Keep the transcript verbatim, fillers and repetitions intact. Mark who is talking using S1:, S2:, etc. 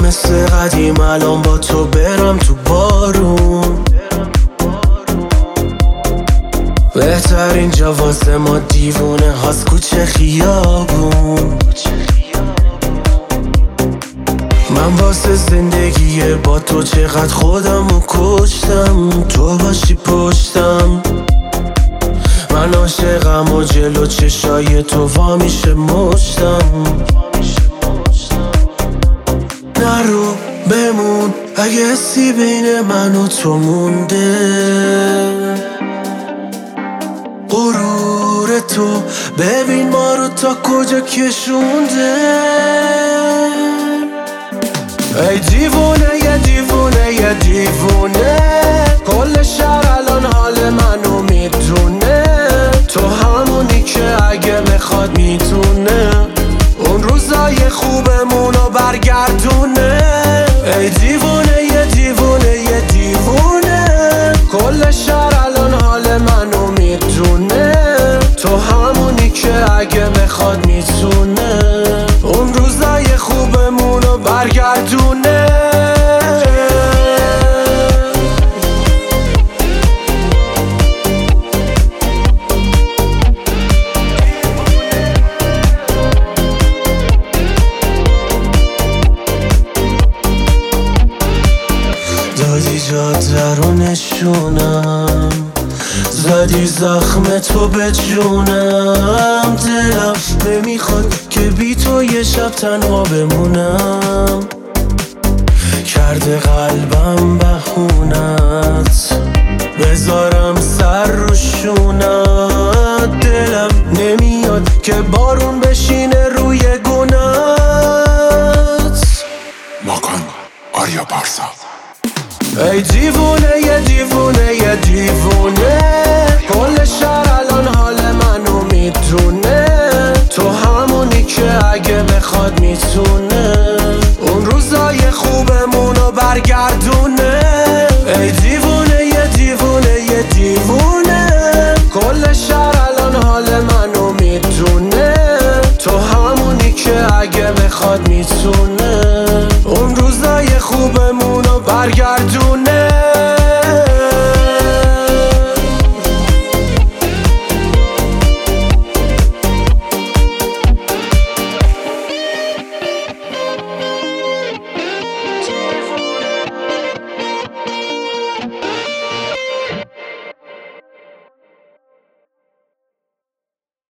S1: مثل قدیم الان با تو برم تو بارون. بهترین جا واسه ما دیوونه هاست کوچه خیابون. من واسه زندگی با تو چقدر خودمو کشتم، تو باشی پشتم. من عاشقم و جلو چشای تو وا میشه مشتم. نرو بمون اگه حسی بین من و تو مونده، غرور تو ببین ما رو تا کجا کشونده. ای دیوونه یه دیوونه یه دیوونه، کل شهر الان حال منو میدونه. تو همونی که اگه بخواد میتونه اون روزای خوبمونو برگردونه. ای دیوونه یه دیوونه یه دیوونه، کل شهر الان حال منو میدونه. تو همونی که اگه بخواد میتونه اون روزای خوبمونو برگردونه. دادی جاده رو نشونم، زدی زخم تو به جونم. دلم نمیخواد که بی تو یه شب تنها بمونم. کرده قلبم بهونت بذارم سر رو شونت. دلم نمیاد که بارون بشینه روی گونت.
S2: ماکان آریا بارسا.
S1: ای دیوونه یه دیوونه یه دیوونه، کل شهر الان حال منو میدونه. تو همونی که اگه بخواد میتونه اون روزای خوبمونو برگردونه. ای دیوونه یه دیوونه یه دیوونه، کل شهر الان حال منو میدونه. تو همونی که اگه بخواد میتونه